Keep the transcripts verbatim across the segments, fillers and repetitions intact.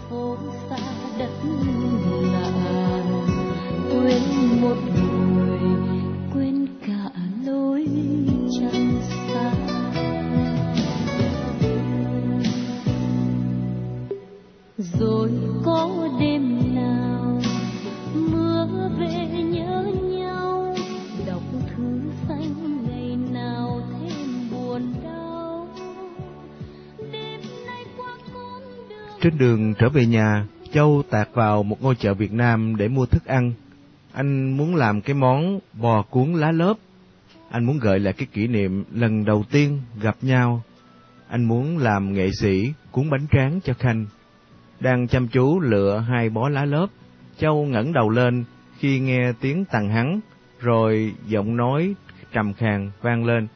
phố xa đất lạ, quên một người, quên cả lối chân xa. Rồi có đêm nào mưa về nhớ nhau, đọc thư xanh ngày nào thêm buồn đau. Đêm nay qua con đường. Trên đường trở về nhà, Châu tạt vào một ngôi chợ Việt Nam để mua thức ăn. Anh muốn làm cái món bò cuốn lá lốp. Anh muốn gợi lại cái kỷ niệm lần đầu tiên gặp nhau. Anh muốn làm nghệ sĩ cuốn bánh tráng cho Khanh. Đang chăm chú lựa hai bó lá lốp, Châu ngẩng đầu lên khi nghe tiếng tằng hắng, rồi giọng nói trầm khàn vang lên.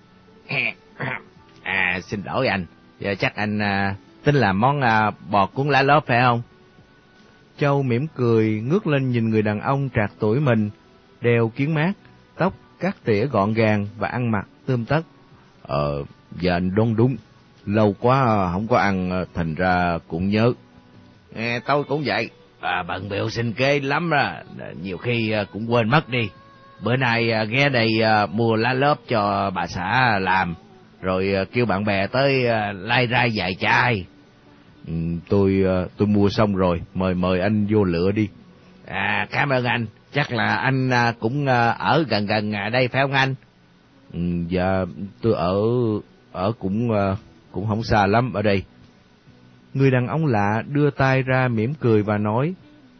À, xin lỗi anh, giờ chắc anh à, tính làm món à, bò cuốn lá lốp phải không? Châu mỉm cười ngước lên nhìn người đàn ông trạc tuổi mình, đeo kiếng mát, tóc cắt tỉa gọn gàng và ăn mặc tươm tất. Ờ, giờ anh đoán đúng, lâu quá không có ăn thành ra cũng nhớ. Nghe tôi cũng vậy, à, bận bịu sinh kế lắm ra, nhiều khi cũng quên mất đi. Bữa nay ghé đây mua lá lốp cho bà xã làm, rồi kêu bạn bè tới lai rai vài chai. Ừ, tôi tôi mua xong rồi, mời mời anh vô lựa đi. À, cảm ơn anh, chắc là anh cũng ở gần gần đây phải không anh? Ừ, dạ, tôi ở ở cũng cũng không xa lắm ở đây. Người đàn ông lạ đưa tay ra mỉm cười và nói.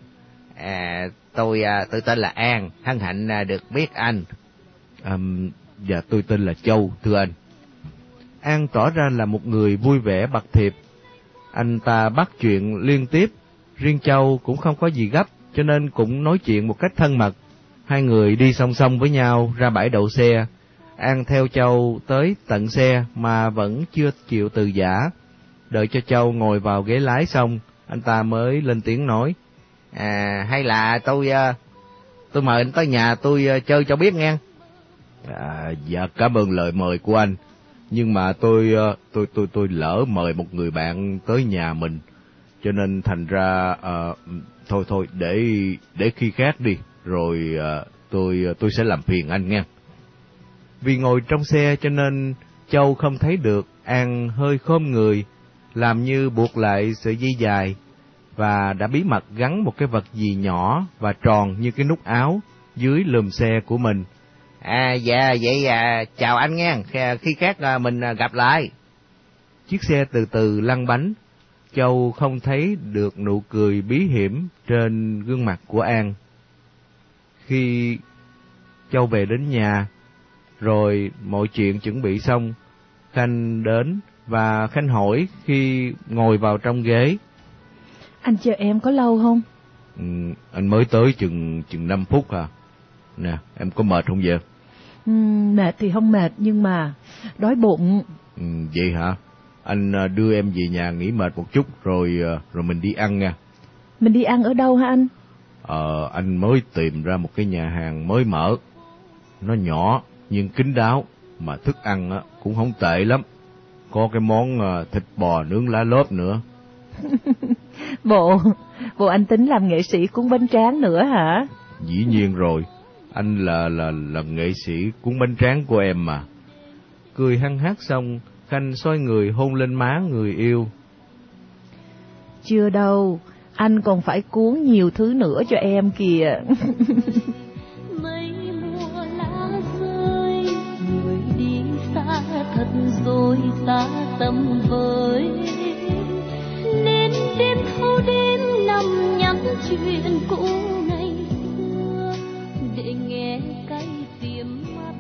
À, tôi tôi tên là An, hân hạnh được biết anh. À, dạ tôi tên là Châu, thưa anh. An tỏ ra là một người vui vẻ bặt thiệp. Anh ta bắt chuyện liên tiếp, riêng Châu cũng không có gì gấp, cho nên cũng nói chuyện một cách thân mật. Hai người đi song song với nhau ra bãi đậu xe. An theo Châu tới tận xe mà vẫn chưa chịu từ giã. Đợi cho Châu ngồi vào ghế lái xong, anh ta mới lên tiếng nói. À, hay là tôi tôi mời anh tới nhà tôi chơi cho biết nghe. À, dạ cảm ơn lời mời của anh, nhưng mà tôi tôi tôi tôi lỡ mời một người bạn tới nhà mình, cho nên thành ra à, thôi thôi để để khi khác đi, rồi à, tôi tôi sẽ làm phiền anh nghe. Vì ngồi trong xe cho nên Châu không thấy được An hơi khom người, làm như buộc lại sợi dây dài, và đã bí mật gắn một cái vật gì nhỏ và tròn như cái nút áo dưới lùm xe của mình. À dạ, vậy à, chào anh nghe, khi khác mình gặp lại. Chiếc xe từ từ lăn bánh. Châu không thấy được nụ cười bí hiểm trên gương mặt của An. Khi Châu về đến nhà, rồi mọi chuyện chuẩn bị xong, Khanh đến và Khanh hỏi khi ngồi vào trong ghế. Anh chờ em có lâu không? Ừ, anh mới tới chừng chừng năm phút à. Nè, em có mệt không vậy? Ừ, mệt thì không mệt, nhưng mà đói bụng. Ừ, vậy hả? Anh đưa em về nhà nghỉ mệt một chút, rồi rồi mình đi ăn nha. Mình đi ăn ở đâu hả anh? Ờ, anh mới tìm ra một cái nhà hàng mới mở. Nó nhỏ nhưng kín đáo, mà thức ăn á cũng không tệ lắm. Có cái món thịt bò nướng lá lốp nữa. Bộ, bộ anh tính làm nghệ sĩ cuốn bánh tráng nữa hả? Dĩ nhiên rồi, anh là là là nghệ sĩ cuốn bánh tráng của em mà. Cười hăng hắc xong, Khanh xoay người hôn lên má người yêu. Chưa đâu, anh còn phải cuốn nhiều thứ nữa cho em kìa. Mây mùa lá rơi, người đi xa thật rồi xa tầm với, nên đêm thâu đêm nằm nhắn chuyện cũ ngày xưa để nghe cay tìm mắt.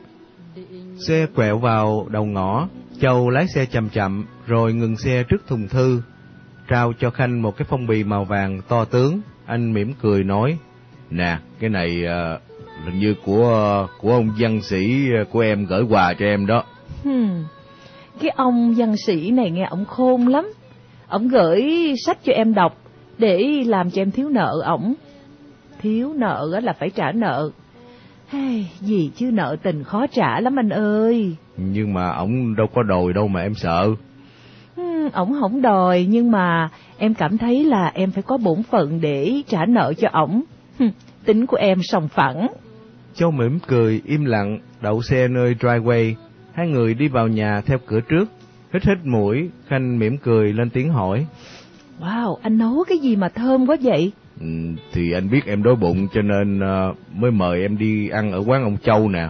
Xe quẹo vào đầu ngõ, Châu lái xe chậm chậm rồi ngừng xe trước thùng thư, trao cho Khanh một cái phong bì màu vàng to tướng. Anh mỉm cười nói. Nè, cái này uh, hình như của của ông văn sĩ của em gửi quà cho em đó. Hmm, cái ông văn sĩ này nghe ổng khôn lắm. Ổng gửi sách cho em đọc để làm cho em thiếu nợ ổng. Thiếu nợ là phải trả nợ. Hey, gì chứ nợ tình khó trả lắm anh ơi. Nhưng mà ổng đâu có đòi đâu mà em sợ. Hmm, ổng không đòi, nhưng mà em cảm thấy là em phải có bổn phận để trả nợ cho ổng. Tính của em sòng phẳng. Châu mỉm cười, im lặng, đậu xe nơi driveway. Hai người đi vào nhà theo cửa trước. Hít hít mũi, Khanh mỉm cười lên tiếng hỏi. Wow, anh nấu cái gì mà thơm quá vậy? Ừ, thì anh biết em đói bụng cho nên uh, mới mời em đi ăn ở quán ông Châu nè.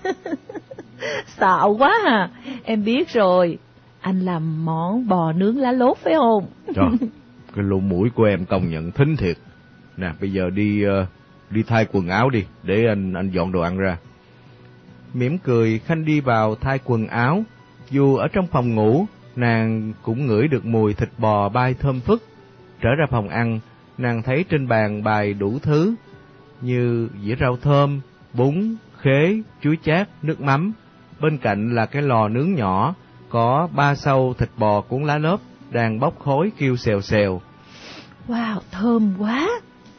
Xạo quá à. Em biết rồi, anh làm món bò nướng lá lốt phải không? Trời, cái lỗ mũi của em công nhận thính thiệt. Nè, bây giờ đi uh, đi thay quần áo đi, để anh anh dọn đồ ăn ra. Mỉm cười, Khanh đi vào thay quần áo. Dù ở trong phòng ngủ, nàng cũng ngửi được mùi thịt bò bay thơm phức. Trở ra phòng ăn, nàng thấy trên bàn bày đủ thứ, như dĩa rau thơm, bún, khế, chuối chát, nước mắm. Bên cạnh là cái lò nướng nhỏ, có ba sâu thịt bò cuốn lá lốp, đang bốc khói kêu xèo xèo. Wow, thơm quá.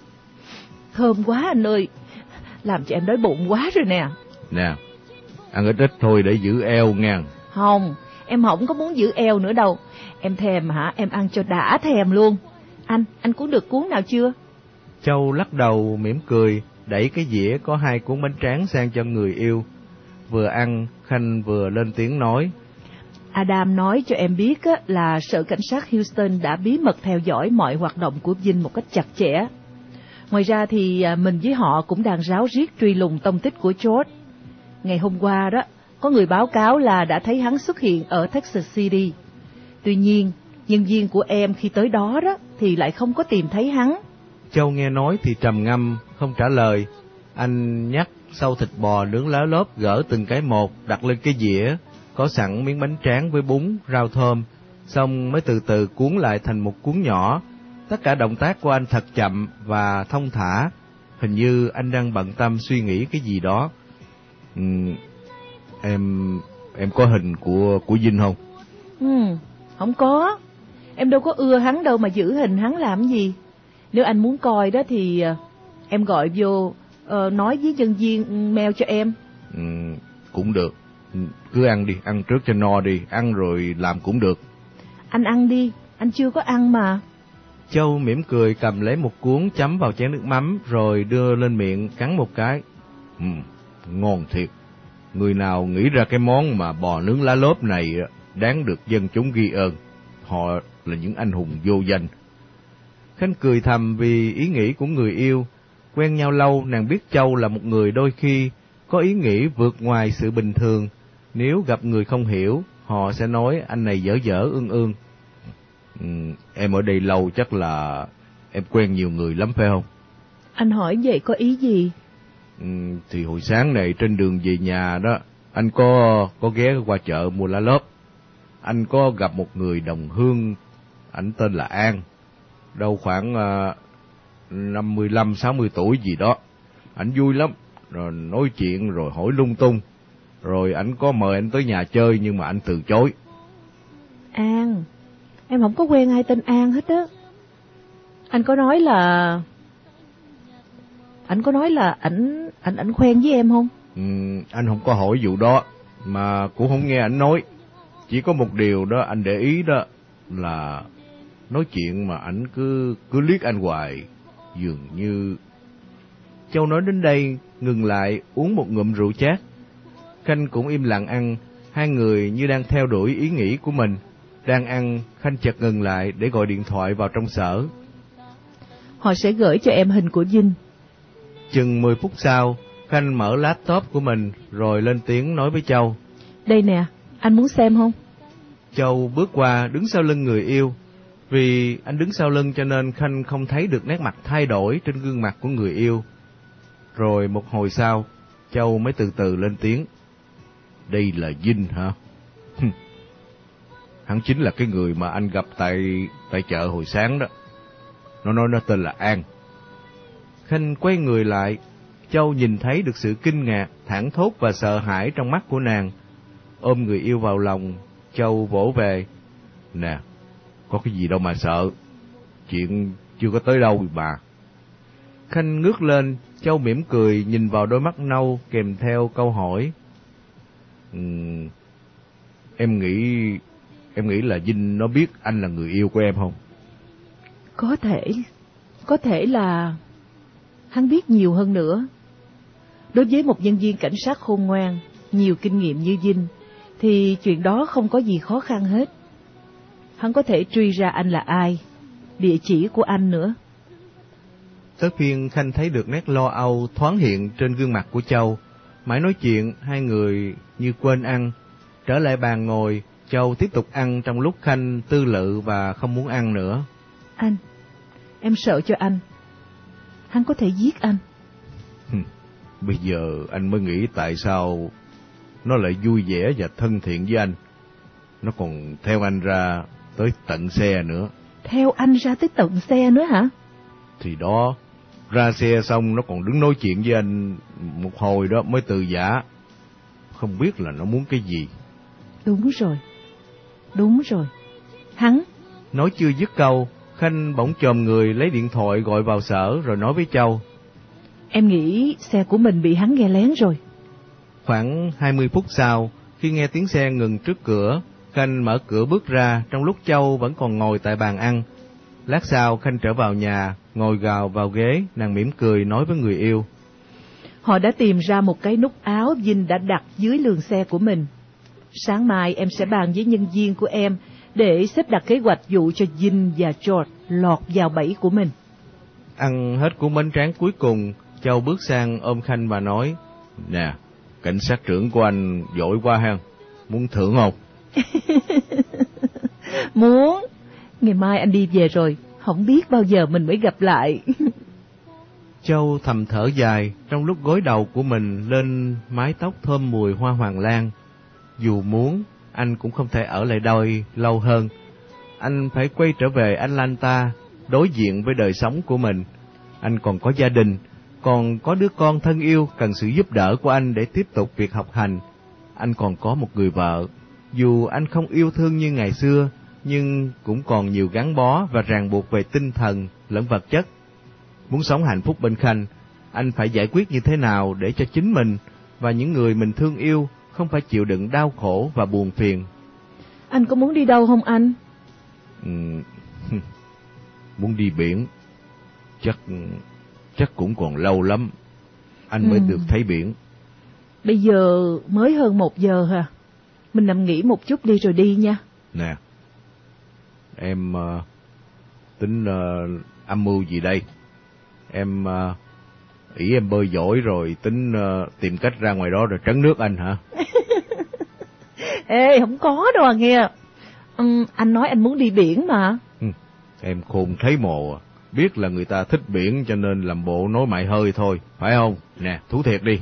Thơm quá anh ơi, làm cho em đói bụng quá rồi nè. Nè, ăn ít ít thôi để giữ eo nha. Không, em không có muốn giữ eo nữa đâu. Em thèm hả, em ăn cho đã thèm luôn. Anh, anh cuốn được cuốn nào chưa? Châu lắc đầu mỉm cười, đẩy cái dĩa có hai cuốn bánh tráng sang cho người yêu. Vừa ăn, Khanh vừa lên tiếng nói. Adam nói cho em biết á, là sở cảnh sát Houston đã bí mật theo dõi mọi hoạt động của Vinh một cách chặt chẽ. Ngoài ra thì mình với họ cũng đang ráo riết truy lùng tông tích của George. Ngày hôm qua đó, có người báo cáo là đã thấy hắn xuất hiện ở Texas City. Tuy nhiên, nhân viên của em khi tới đó đó thì lại không có tìm thấy hắn. Châu nghe nói thì trầm ngâm, không trả lời. Anh nhắc sâu thịt bò nướng lá lốp gỡ từng cái một, đặt lên cái dĩa, có sẵn miếng bánh tráng với bún, rau thơm, xong mới từ từ cuốn lại thành một cuốn nhỏ. Tất cả động tác của anh thật chậm và thông thả, hình như anh đang bận tâm suy nghĩ cái gì đó. Ừ, em em có hình của của Vinh không? Ừ, không có. Em đâu có ưa hắn đâu mà giữ hình hắn làm gì. Nếu anh muốn coi đó thì em gọi vô, uh, nói với nhân viên mail cho em. Ừ, cũng được. Cứ ăn đi, ăn trước cho no đi, ăn rồi làm cũng được. Anh ăn đi, anh chưa có ăn mà. Châu mỉm cười cầm lấy một cuốn chấm vào chén nước mắm rồi đưa lên miệng cắn một cái. Ừ, ngon thiệt. Người nào nghĩ ra cái món mà bò nướng lá lốp này đáng được dân chúng ghi ơn. Họ là những anh hùng vô danh. Khanh cười thầm vì ý nghĩ của người yêu. Quen nhau lâu, nàng biết Châu là một người đôi khi có ý nghĩ vượt ngoài sự bình thường. Nếu gặp người không hiểu, họ sẽ nói anh này dở dở ương ương. Ừ, em ở đây lâu chắc là em quen nhiều người lắm phải không? Anh hỏi vậy có ý gì? Ừ, thì hồi sáng này trên đường về nhà đó, anh có có ghé qua chợ mua lá lốp. Anh có gặp một người đồng hương, ảnh tên là An, đâu khoảng uh, năm mươi lăm sáu mươi tuổi gì đó. Ảnh vui lắm, rồi nói chuyện rồi hỏi lung tung. Rồi ảnh có mời anh tới nhà chơi nhưng mà anh từ chối. An, em không có quen ai tên An hết á. Anh có nói là Anh có nói là ảnh ảnh ảnh quen với em không? Ừ, anh không có hỏi vụ đó, mà cũng không nghe ảnh nói. Chỉ có một điều đó anh để ý đó là nói chuyện mà ảnh cứ cứ liếc anh hoài, dường như. Châu nói đến đây ngừng lại uống một ngụm rượu chát. Khanh cũng im lặng ăn, hai người như đang theo đuổi ý nghĩ của mình. Đang ăn, Khanh chợt ngừng lại để gọi điện thoại vào trong sở. Họ sẽ gửi cho em hình của Vinh. Chừng mười phút sau, Khanh mở laptop của mình rồi lên tiếng nói với Châu. Đây nè, anh muốn xem không? Châu bước qua đứng sau lưng người yêu. Vì anh đứng sau lưng cho nên Khanh không thấy được nét mặt thay đổi trên gương mặt của người yêu. Rồi một hồi sau, Châu mới từ từ lên tiếng. Đây là Vinh hả? Hắn chính là cái người mà anh gặp tại tại chợ hồi sáng đó. Nó nói nó tên là An. Khanh quay người lại. Châu nhìn thấy được sự kinh ngạc, thảng thốt và sợ hãi trong mắt của nàng. Ôm người yêu vào lòng, Châu vỗ về. Nè, có cái gì đâu mà sợ. Chuyện chưa có tới đâu mà. Khanh ngước lên, Châu mỉm cười nhìn vào đôi mắt nâu kèm theo câu hỏi. Uhm, em nghĩ em nghĩ là Vinh nó biết anh là người yêu của em không? Có thể, có thể là hắn biết nhiều hơn nữa. Đối với một nhân viên cảnh sát khôn ngoan, nhiều kinh nghiệm như Vinh, thì chuyện đó không có gì khó khăn hết. Hắn có thể truy ra anh là ai, địa chỉ của anh nữa. Tới phiên Khanh thấy được nét lo âu thoáng hiện trên gương mặt của Châu. Mãi nói chuyện, hai người như quên ăn. Trở lại bàn ngồi, Châu tiếp tục ăn trong lúc Khanh tư lự và không muốn ăn nữa. Anh, em sợ cho anh. Hắn có thể giết anh. Bây giờ anh mới nghĩ tại sao nó lại vui vẻ và thân thiện với anh. Nó còn theo anh ra tới tận xe nữa. Theo anh ra tới tận xe nữa hả? Thì đó, ra xe xong nó còn đứng nói chuyện với anh một hồi đó mới từ giã. Không biết là nó muốn cái gì. Đúng rồi, đúng rồi. Hắn... Nói chưa dứt câu, Khanh bỗng chồm người lấy điện thoại gọi vào sở rồi nói với Châu. Em nghĩ xe của mình bị hắn nghe lén rồi. Khoảng hai mươi phút sau, khi nghe tiếng xe ngừng trước cửa, Khanh mở cửa bước ra trong lúc Châu vẫn còn ngồi tại bàn ăn. Lát sau Khanh trở vào nhà, ngồi gào vào ghế, nàng mỉm cười nói với người yêu. Họ đã tìm ra một cái nút áo Vinh đã đặt dưới lường xe của mình. Sáng mai em sẽ bàn với nhân viên của em để xếp đặt kế hoạch dụ cho Vinh và George lọt vào bẫy của mình. Ăn hết cuốn bánh tráng cuối cùng, Châu bước sang ôm Khanh và nói, nè, cảnh sát trưởng của anh giỏi quá ha, muốn thưởng không? Muốn. Ngày mai anh đi về rồi, không biết bao giờ mình mới gặp lại. Châu thầm thở dài trong lúc gối đầu của mình lên mái tóc thơm mùi hoa hoàng lan. Dù muốn, anh cũng không thể ở lại đây lâu hơn. Anh phải quay trở về Atlanta, đối diện với đời sống của mình. Anh còn có gia đình, còn có đứa con thân yêu cần sự giúp đỡ của anh để tiếp tục việc học hành. Anh còn có một người vợ. Dù anh không yêu thương như ngày xưa, nhưng cũng còn nhiều gắn bó và ràng buộc về tinh thần lẫn vật chất. Muốn sống hạnh phúc bên Khanh, anh phải giải quyết như thế nào để cho chính mình và những người mình thương yêu không phải chịu đựng đau khổ và buồn phiền. Anh có muốn đi đâu không anh? Ừ, muốn đi biển. Chắc chắc cũng còn lâu lắm anh mới ừ. được thấy biển. Bây giờ mới hơn một giờ hả? Mình nằm nghỉ một chút đi rồi đi nha. Nè, em uh, tính uh, âm mưu gì đây? Em uh, ý em bơi giỏi rồi tính uh, tìm cách ra ngoài đó rồi trấn nước anh hả? Ê, không có đâu à nghe. Ừ, anh nói anh muốn đi biển mà. Ừ, em khôn thấy mồ à. Biết là người ta thích biển cho nên làm bộ nói mại hơi thôi, phải không? Nè, thú thiệt đi.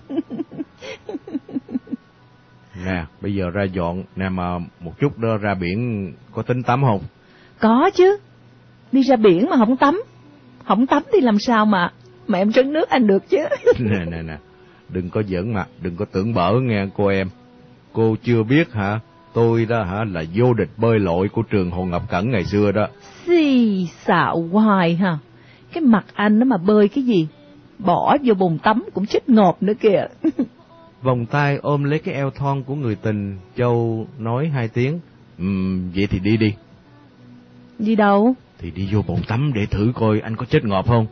Nè, bây giờ ra dọn, nè mà một chút đó ra biển có tính tắm không? Có chứ. Đi ra biển mà không tắm. Không tắm thì làm sao mà mà em trấn nước anh được chứ. Nè nè nè, đừng có giỡn mặt, đừng có tưởng bở nghe cô em. Cô chưa biết hả? Tôi đó hả là vô địch bơi lội của trường Hồ Ngọc Cẩn ngày xưa đó. Xì xạo hoài hả? Cái mặt anh nó mà bơi cái gì? Bỏ vô bồn tắm cũng chết ngọt nữa kìa. Vòng tay ôm lấy cái eo thon của người tình, Châu nói hai tiếng. Ừm, vậy thì đi đi. Đi đâu? Thì đi vô bồn tắm để thử coi anh có chết ngọt không.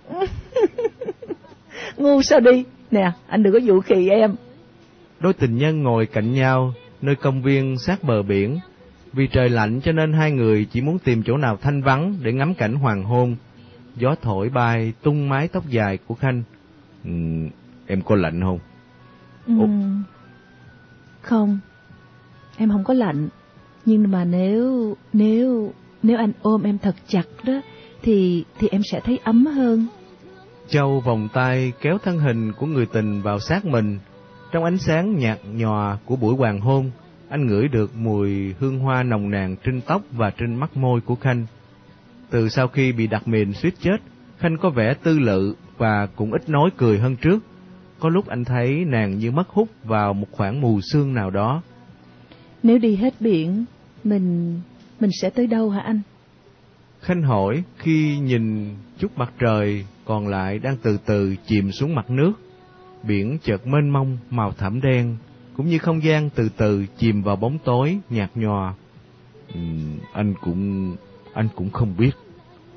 Ngu sao đi. Nè, anh đừng có dụ khì em. Đôi tình nhân ngồi cạnh nhau nơi công viên sát bờ biển. Vì trời lạnh cho nên hai người chỉ muốn tìm chỗ nào thanh vắng để ngắm cảnh hoàng hôn. Gió thổi bay tung mái tóc dài của Khanh. Ừ, em có lạnh không? Ừ, không, em không có lạnh. Nhưng mà nếu nếu nếu anh ôm em thật chặt đó thì thì em sẽ thấy ấm hơn. Châu vòng tay kéo thân hình của người tình vào sát mình. Trong ánh sáng nhạt nhòa của buổi hoàng hôn, anh ngửi được mùi hương hoa nồng nàn trên tóc và trên mắt môi của Khanh. Từ sau khi bị đặt mìn suýt chết, Khanh có vẻ tư lự và cũng ít nói cười hơn trước. Có lúc anh thấy nàng như mất hút vào một khoảng mù sương nào đó. Nếu đi hết biển, mình mình sẽ tới đâu hả anh? Khanh hỏi khi nhìn chút mặt trời còn lại đang từ từ chìm xuống mặt nước. Biển chợt mênh mông màu thẳm đen, cũng như không gian từ từ chìm vào bóng tối nhạt nhòa. Ừ, anh cũng anh cũng không biết.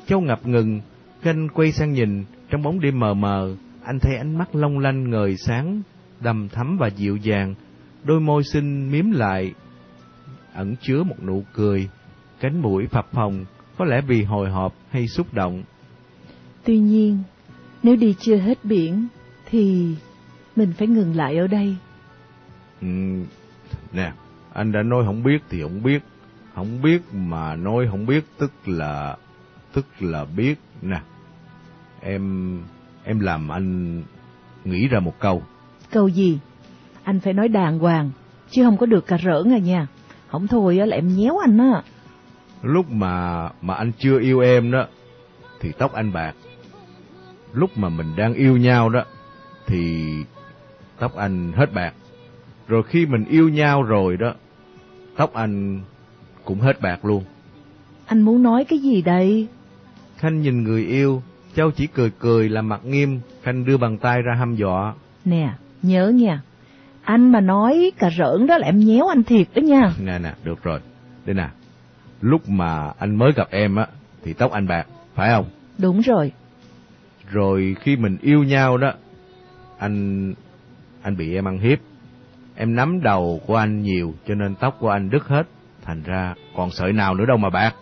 Châu ngập ngừng, Khanh quay sang nhìn, trong bóng đêm mờ mờ, anh thấy ánh mắt long lanh ngời sáng, đầm thắm và dịu dàng, đôi môi xinh mím lại, ẩn chứa một nụ cười, cánh mũi phập phồng, có lẽ vì hồi hộp hay xúc động. Tuy nhiên, nếu đi chưa hết biển, thì mình phải ngừng lại ở đây. Ừ, nè, anh đã nói không biết thì không biết, không biết mà nói không biết tức là, tức là biết nè. Em, em làm anh nghĩ ra một câu. Câu gì? Anh phải nói đàng hoàng, chứ không có được cà rỡn à nha. Không thôi á là em nhéo anh á. Lúc mà mà anh chưa yêu em đó, thì tóc anh bạc. Lúc mà mình đang yêu nhau đó, thì tóc anh hết bạc. Rồi khi mình yêu nhau rồi đó, tóc anh cũng hết bạc luôn. Anh muốn nói cái gì đây? Khanh nhìn người yêu, Châu chỉ cười cười làm mặt nghiêm. Khanh đưa bàn tay ra hăm dọa. Nè, nhớ nha, anh mà nói cà rỡn đó là em nhéo anh thiệt đó nha. Nè nè, được rồi. Đây nè, lúc mà anh mới gặp em á, thì tóc anh bạc, phải không? Đúng rồi. Rồi khi mình yêu nhau đó, anh anh bị em ăn hiếp. Em nắm đầu của anh nhiều, cho nên tóc của anh đứt hết. Thành ra còn sợi nào nữa đâu mà bạc.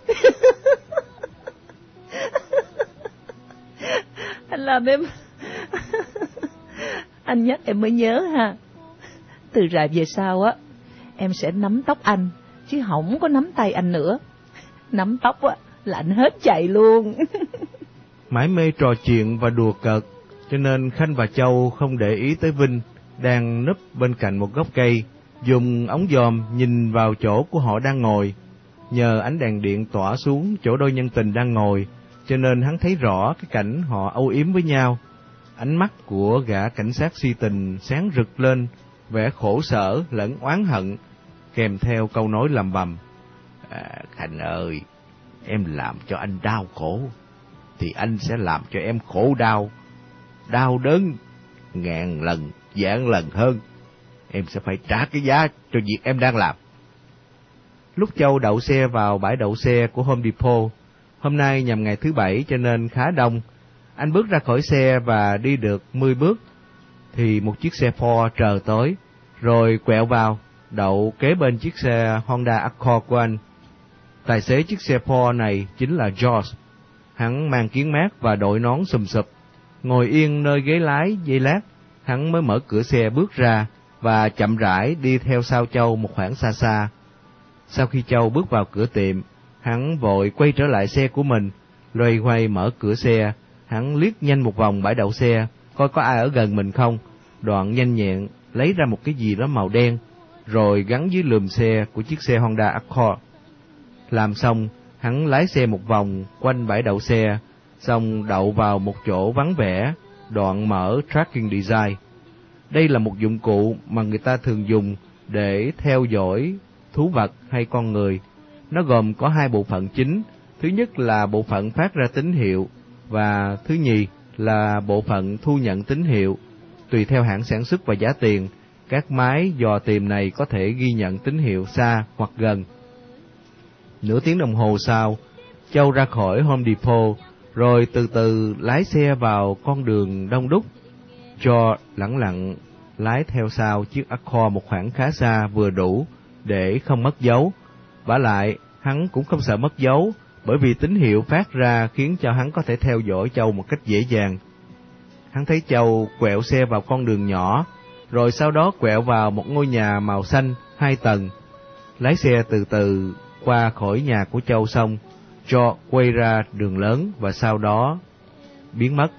Anh làm em... Anh nhắc em mới nhớ ha. Từ rày về sau á, em sẽ nắm tóc anh, chứ không có nắm tay anh nữa. Nắm tóc á là anh hết chạy luôn. Mãi mê trò chuyện và đùa cợt, cho nên Khanh và Châu không để ý tới Vinh đang núp bên cạnh một gốc cây, dùng ống dòm nhìn vào chỗ của họ đang ngồi. Nhờ ánh đèn điện tỏa xuống chỗ đôi nhân tình đang ngồi, cho nên hắn thấy rõ cái cảnh họ âu yếm với nhau. Ánh mắt của gã cảnh sát si tình sáng rực lên, vẻ khổ sở lẫn oán hận, kèm theo câu nói lầm bầm. À, Khanh ơi, em làm cho anh đau khổ, thì anh sẽ làm cho em khổ đau, đau đớn ngàn lần, vạn lần hơn. Em sẽ phải trả cái giá cho việc em đang làm. Lúc Châu đậu xe vào bãi đậu xe của Home Depot, hôm nay nhằm ngày thứ bảy cho nên khá đông, anh bước ra khỏi xe và đi được mười bước, thì một chiếc xe Ford chờ tới, rồi quẹo vào, đậu kế bên chiếc xe Honda Accord của anh. Tài xế chiếc xe Ford này chính là George. Hắn mang kiếng mát và đội nón xùm xụp, ngồi yên nơi ghế lái giây lát, hắn mới mở cửa xe bước ra và chậm rãi đi theo sau Châu một khoảng xa xa. Sau khi Châu bước vào cửa tiệm, hắn vội quay trở lại xe của mình, loay hoay mở cửa xe. Hắn liếc nhanh một vòng bãi đậu xe, coi có ai ở gần mình không, đoạn nhanh nhẹn lấy ra một cái gì đó màu đen, rồi gắn dưới lùm xe của chiếc xe Honda Accord. Làm xong, hắn lái xe một vòng quanh bãi đậu xe, xong đậu vào một chỗ vắng vẻ, đoạn mở tracking device. Đây là một dụng cụ mà người ta thường dùng để theo dõi thú vật hay con người. Nó gồm có hai bộ phận chính, thứ nhất là bộ phận phát ra tín hiệu, và thứ nhì là bộ phận thu nhận tín hiệu. Tùy theo hãng sản xuất và giá tiền, các máy dò tìm này có thể ghi nhận tín hiệu xa hoặc gần. Nửa tiếng đồng hồ sau, Châu ra khỏi Home Depot, rồi từ từ lái xe vào con đường đông đúc. Cho lẳng lặng lái theo sau chiếc Accord một khoảng khá xa vừa đủ để không mất dấu. Vả lại, hắn cũng không sợ mất dấu, bởi vì tín hiệu phát ra khiến cho hắn có thể theo dõi Châu một cách dễ dàng. Hắn thấy Châu quẹo xe vào con đường nhỏ, rồi sau đó quẹo vào một ngôi nhà màu xanh hai tầng. Lái xe từ từ qua khỏi nhà của Châu xong, cho quay ra đường lớn và sau đó biến mất.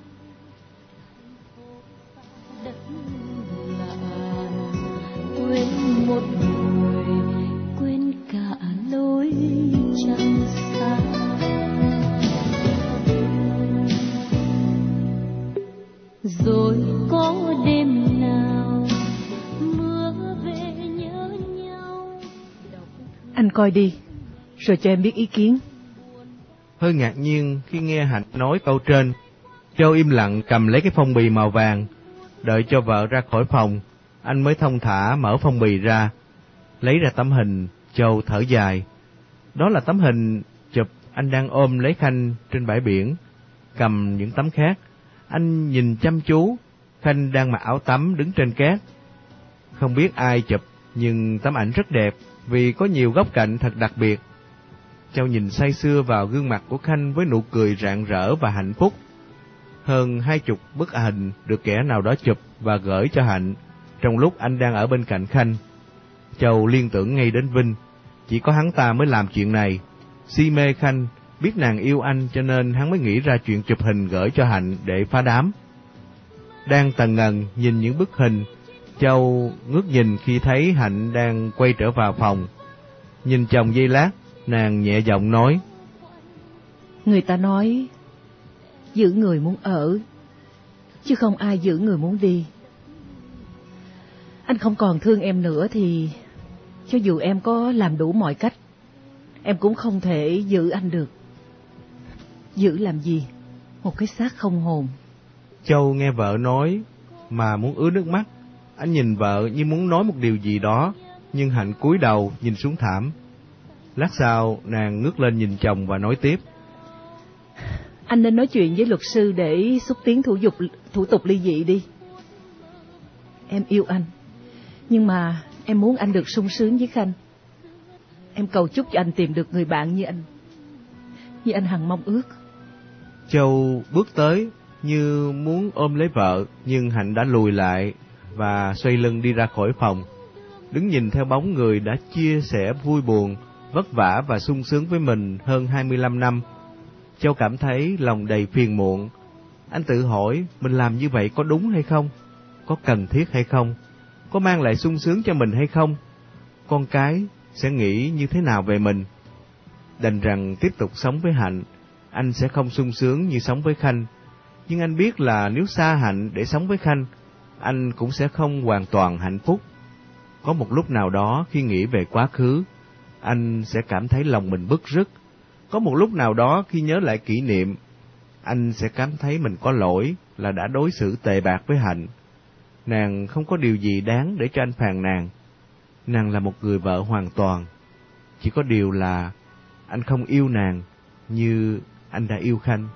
Quên một người, quên cả lối chẳng xa. Rồi có đêm nào mưa về nhớ nhau. Anh coi đi, rồi cho em biết ý kiến. Hơi ngạc nhiên khi nghe Hạnh nói câu trên, Châu im lặng cầm lấy cái phong bì màu vàng. Đợi cho vợ ra khỏi phòng, anh mới thong thả mở phong bì ra, lấy ra tấm hình. Châu thở dài. Đó là tấm hình chụp Anh đang ôm lấy Khanh trên bãi biển, cầm những tấm khác. Anh nhìn chăm chú, Khanh đang mặc áo tắm đứng trên cát. Không biết ai chụp, nhưng tấm ảnh rất đẹp vì có nhiều góc cạnh thật đặc biệt. Châu nhìn say sưa vào gương mặt của Khanh với nụ cười rạng rỡ và hạnh phúc. Hơn hai chục bức hình được kẻ nào đó chụp và gửi cho Hạnh trong lúc anh đang ở bên cạnh Khanh. Châu liên tưởng ngay đến Vinh, chỉ có hắn ta mới làm chuyện này. Si mê Khanh, biết nàng yêu anh cho nên hắn mới nghĩ ra chuyện chụp hình gửi cho Hạnh để phá đám. Đang tần ngần nhìn những bức hình, Châu ngước nhìn khi thấy Hạnh đang quay trở vào phòng. Nhìn chồng giây lát, nàng nhẹ giọng nói: Người ta nói giữ người muốn ở, chứ không ai giữ người muốn đi. Anh không còn thương em nữa thì cho dù em có làm đủ mọi cách, em cũng không thể giữ anh được. Giữ làm gì một cái xác không hồn? Châu nghe vợ nói mà muốn ứa nước mắt. Anh nhìn vợ như muốn nói một điều gì đó, nhưng Hạnh cúi đầu nhìn xuống thảm. Lát sau nàng ngước lên nhìn chồng và nói tiếp: Anh nên nói chuyện với luật sư để xúc tiến thủ dục thủ tục ly dị đi. Em yêu anh, nhưng mà em muốn anh được sung sướng với Khanh. Em cầu chúc cho anh tìm được người bạn như anh, như anh hằng mong ước. Châu bước tới như muốn ôm lấy vợ, nhưng Hạnh đã lùi lại và xoay lưng đi ra khỏi phòng. Đứng nhìn theo bóng người đã chia sẻ vui buồn, vất vả và sung sướng với mình hơn hai mươi lăm năm, Châu cảm thấy lòng đầy phiền muộn. Anh tự hỏi mình làm như vậy có đúng hay không? Có cần thiết hay không? Có mang lại sung sướng cho mình hay không? Con cái sẽ nghĩ như thế nào về mình? Đành rằng tiếp tục sống với Hạnh. Anh sẽ không sung sướng như sống với Khanh, nhưng anh biết là nếu xa Hạnh để sống với Khanh, anh cũng sẽ không hoàn toàn hạnh phúc. Có một lúc nào đó khi nghĩ về quá khứ, anh sẽ cảm thấy lòng mình bứt rứt. Có một lúc nào đó khi nhớ lại kỷ niệm, anh sẽ cảm thấy mình có lỗi là đã đối xử tệ bạc với Hạnh. Nàng không có điều gì đáng để cho anh phàn nàn. Nàng là một người vợ hoàn toàn. Chỉ có điều là anh không yêu nàng như anh đã yêu Khanh.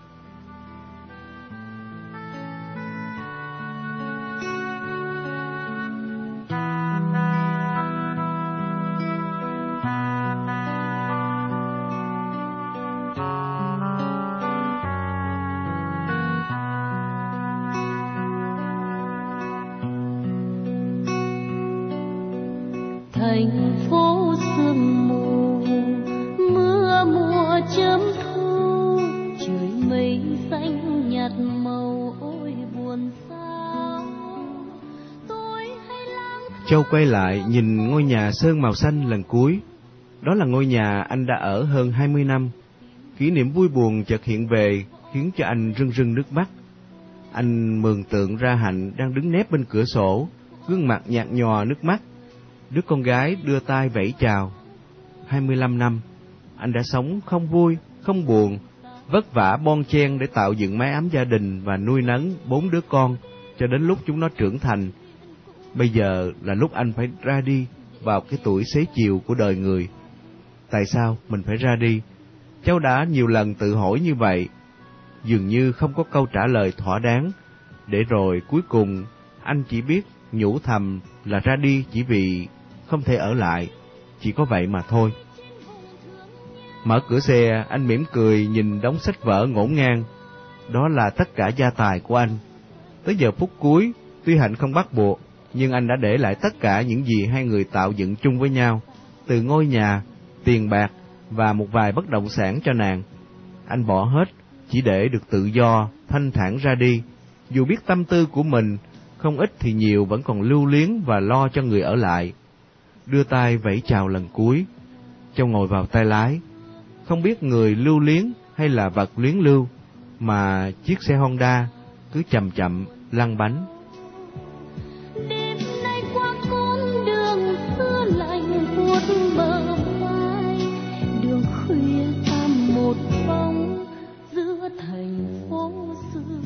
Thành phố sương mù, mưa mùa chớm thu, trời mây xanh nhạt màu, ôi buồn sao. Tôi hay lang thang. Châu quay lại nhìn ngôi nhà sơn màu xanh lần cuối. Đó là ngôi nhà anh đã ở hơn hai mươi năm. Kỷ niệm vui buồn chợt hiện về, khiến cho anh rưng rưng nước mắt. Anh mường tượng ra Hạnh đang đứng nép bên cửa sổ, gương mặt nhạt nhòa nước mắt. Đứa con gái đưa tay vẫy chào. Hai mươi lăm năm, anh đã sống không vui, không buồn, vất vả bon chen để tạo dựng mái ấm gia đình và nuôi nấng bốn đứa con cho đến lúc chúng nó trưởng thành. Bây giờ là lúc anh phải ra đi vào cái tuổi xế chiều của đời người. Tại sao mình phải ra đi? Cháu đã nhiều lần tự hỏi như vậy, dường như không có câu trả lời thỏa đáng. Để rồi cuối cùng anh chỉ biết nhủ thầm là ra đi chỉ vì không thể ở lại, chỉ có vậy mà thôi. Mở cửa xe, anh mỉm cười nhìn đống sách vở ngổn ngang. Đó là tất cả gia tài của anh. Tới giờ phút cuối, tuy Hạnh không bắt buộc, nhưng anh đã để lại tất cả những gì hai người tạo dựng chung với nhau, từ ngôi nhà, tiền bạc và một vài bất động sản cho nàng. Anh bỏ hết, chỉ để được tự do, thanh thản ra đi, dù biết tâm tư của mình, không ít thì nhiều vẫn còn lưu luyến và lo cho người ở lại. Đưa tay vẫy chào lần cuối, Châu ngồi vào tay lái. Không biết người lưu luyến hay là vật luyến lưu, mà chiếc xe Honda cứ chậm chậm lăn bánh. Đêm nay qua con đường xưa lạnh buốt bờ vai, đường khuya tăm một bóng giữa thành phố sương.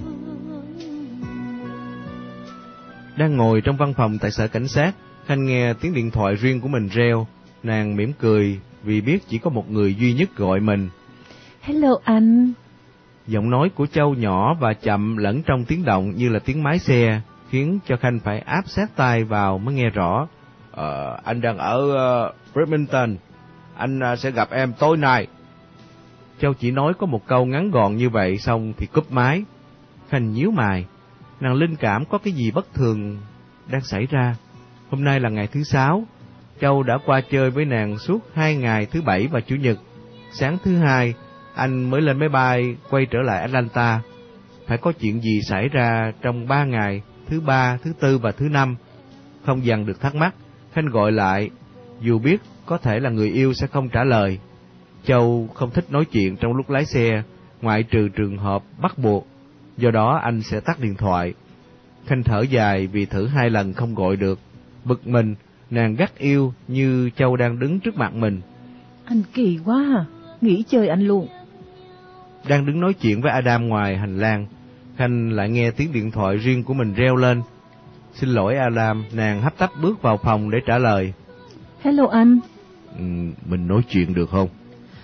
Đang ngồi trong văn phòng tại sở cảnh sát, Khanh nghe tiếng điện thoại riêng của mình reo. Nàng mỉm cười vì biết chỉ có một người duy nhất gọi mình. Hello anh. Giọng nói của Châu nhỏ và chậm lẫn trong tiếng động như là tiếng máy xe, khiến cho Khanh phải áp sát tai vào mới nghe rõ. Ờ, anh đang ở uh, Bremerton. Anh uh, sẽ gặp em tối nay. Châu chỉ nói có một câu ngắn gọn như vậy xong thì cúp máy. Khanh nhíu mày. Nàng linh cảm có cái gì bất thường đang xảy ra. Hôm nay là ngày thứ sáu. Châu đã qua chơi với nàng suốt hai ngày thứ bảy và chủ nhật. Sáng thứ hai, anh mới lên máy bay quay trở lại Atlanta. Phải có chuyện gì xảy ra trong ba ngày, thứ ba, thứ tư và thứ năm. Không dằn được thắc mắc, Khanh gọi lại, dù biết có thể là người yêu sẽ không trả lời. Châu không thích nói chuyện trong lúc lái xe, ngoại trừ trường hợp bắt buộc, do đó anh sẽ tắt điện thoại. Khanh thở dài vì thử hai lần không gọi được. Bực mình, nàng gắt yêu như Châu đang đứng trước mặt mình. Anh kỳ quá à, nghỉ chơi anh luôn. Đang đứng nói chuyện với Adam ngoài hành lang, Khanh lại nghe tiếng điện thoại riêng của mình reo lên. Xin lỗi Adam, nàng hấp tấp bước vào phòng để trả lời. Hello anh. Ừ, mình nói chuyện được không?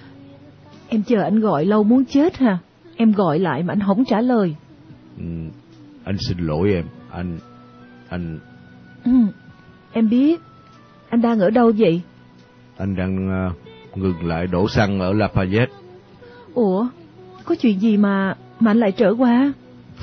Em chờ anh gọi lâu muốn chết hả? Em gọi lại mà anh không trả lời. Ừ, anh xin lỗi em, anh... anh... Ừ, em biết. Anh đang ở đâu vậy? Anh đang uh, ngừng lại đổ xăng ở Lafayette. Ủa, có chuyện gì mà mà anh lại trở qua?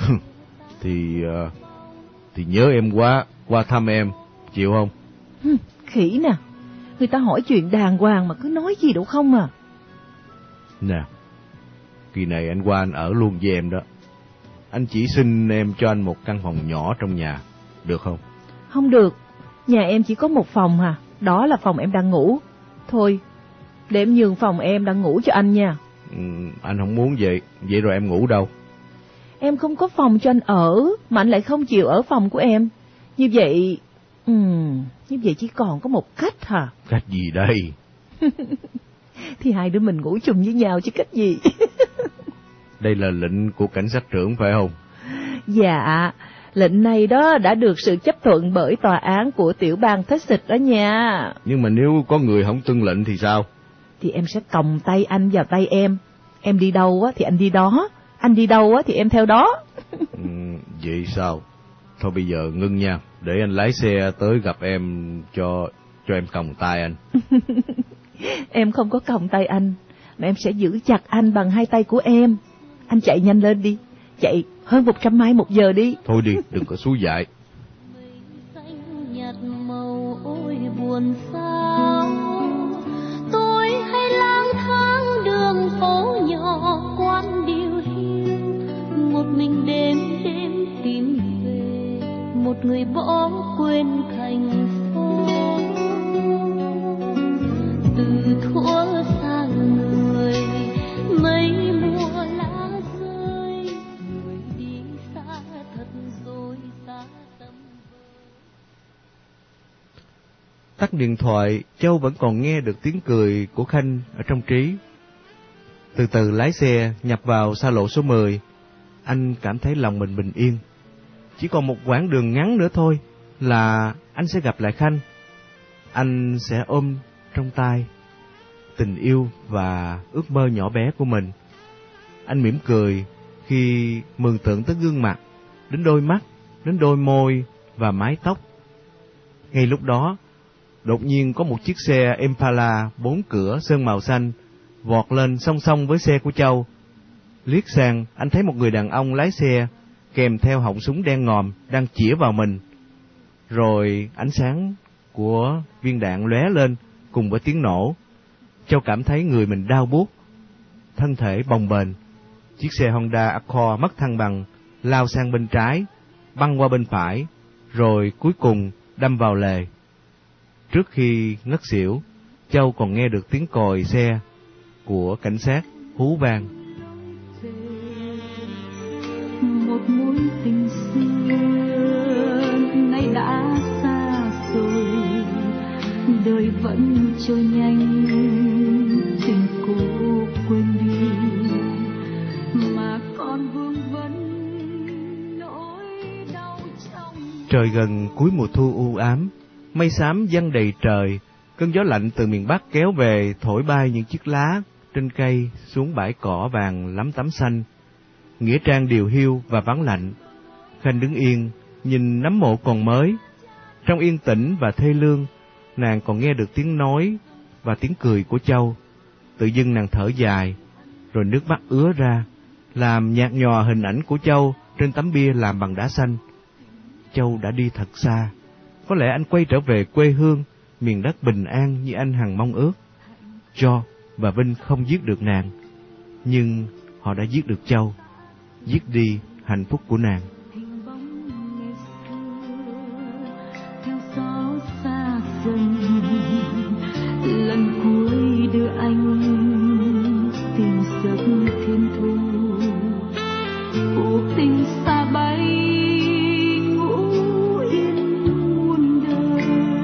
thì uh, thì nhớ em quá, qua thăm em, chịu không? Khỉ nè, người ta hỏi chuyện đàng hoàng mà cứ nói gì đâu không à. Nè, kỳ này anh qua anh ở luôn với em đó. Anh chỉ xin em cho anh một căn phòng nhỏ trong nhà, được không? Không được, nhà em chỉ có một phòng hả? Đó là phòng em đang ngủ. Thôi, để em nhường phòng em đang ngủ cho anh nha. Ừ, anh không muốn vậy, vậy rồi em ngủ đâu? Em không có phòng cho anh ở, mà anh lại không chịu ở phòng của em. Như vậy, ừ, như vậy chỉ còn có một cách hả? Cách gì đây? Thì hai đứa mình ngủ chung với nhau chứ cách gì. Đây là lệnh của cảnh sát trưởng phải không? Dạ, lệnh này đó đã được sự chấp thuận bởi tòa án của tiểu bang Texas đó nha. Nhưng mà nếu có người không tuân lệnh thì sao? Thì em sẽ còng tay anh vào tay em. Em đi đâu á thì anh đi đó, anh đi đâu á thì em theo đó. Ừ, vậy sao? Thôi bây giờ ngưng nha, để anh lái xe tới gặp em cho cho em còng tay anh. Em không có còng tay anh, mà em sẽ giữ chặt anh bằng hai tay của em. Anh chạy nhanh lên đi, chạy hơn một trăm mai một giờ đi. Thôi đi, đừng có xúi dại. Xanh nhạt màu ôi buồn sao, tôi hay lang thang đường phố nhỏ quán điều hiu, một mình đêm đêm tìm về một người bỏ quên thành phố. Từ thuở xa người mây mùa lá rơi, người đi xa thật rồi xa tâm. Tắt điện thoại, Châu vẫn còn nghe được tiếng cười của Khanh ở trong trí. Từ từ lái xe nhập vào xa lộ số mười. Anh cảm thấy lòng mình bình yên. Chỉ còn một quãng đường ngắn nữa thôi là anh sẽ gặp lại Khanh. Anh sẽ ôm trong tay tình yêu và ước mơ nhỏ bé của mình. Anh mỉm cười khi mường tượng tới gương mặt, đến đôi mắt, đến đôi môi và mái tóc. Ngay lúc đó, đột nhiên có một chiếc xe Impala bốn cửa sơn màu xanh vọt lên song song với xe của Châu. Liếc sang, anh thấy một người đàn ông lái xe kèm theo họng súng đen ngòm đang chĩa vào mình. Rồi ánh sáng của viên đạn lóe lên cùng với tiếng nổ. Châu cảm thấy người mình đau buốt, thân thể bồng bềnh. Chiếc xe Honda Accord mất thăng bằng, lao sang bên trái, băng qua bên phải, rồi cuối cùng đâm vào lề. Trước khi ngất xỉu, Châu còn nghe được tiếng còi xe của cảnh sát hú vang. Một mối tình xưa nay đã xa rồi, đời vẫn trôi nhanh, tình cũ quên đi mà còn vương vấn nỗi đau trong. Trời gần cuối mùa thu u ám, mây xám giăng đầy trời, cơn gió lạnh từ miền Bắc kéo về thổi bay những chiếc lá trên cây xuống bãi cỏ vàng lắm tắm xanh. Nghĩa trang điều hiu và vắng lạnh. Khanh đứng yên, nhìn nấm mộ còn mới. Trong yên tĩnh và thê lương, nàng còn nghe được tiếng nói và tiếng cười của Châu. Tự dưng nàng thở dài, rồi nước mắt ứa ra, làm nhạt nhòa hình ảnh của Châu trên tấm bia làm bằng đá xanh. Châu đã đi thật xa, có lẽ anh quay trở về quê hương, miền đất bình an như anh hằng mong ước. Jo và Vinh không giết được nàng, nhưng họ đã giết được Châu, giết đi hạnh phúc của nàng. Lần cuối đưa anh tìm giấc thiên thu, cuộc tình xa bay ngủ yên muôn đời.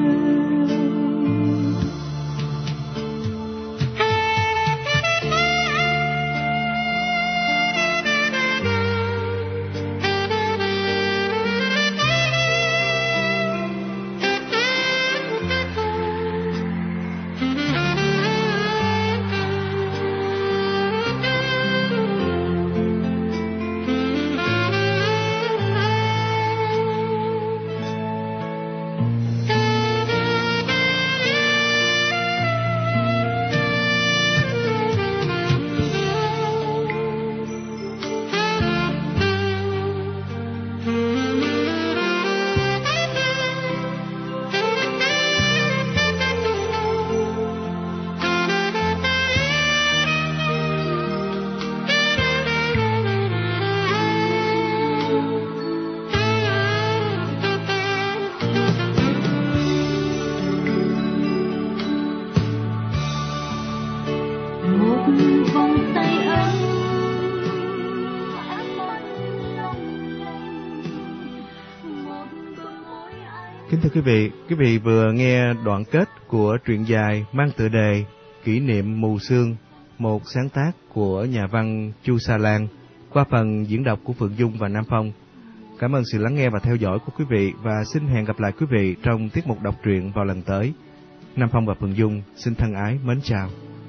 Kính thưa quý vị, quý vị vừa nghe đoạn kết của truyện dài mang tựa đề Kỷ niệm mù sương, một sáng tác của nhà văn Chu Sa Lan, qua phần diễn đọc của Phượng Dung và Nam Phong. Cảm ơn sự lắng nghe và theo dõi của quý vị, và xin hẹn gặp lại quý vị trong tiết mục đọc truyện vào lần tới. Nam Phong và Phượng Dung xin thân ái mến chào.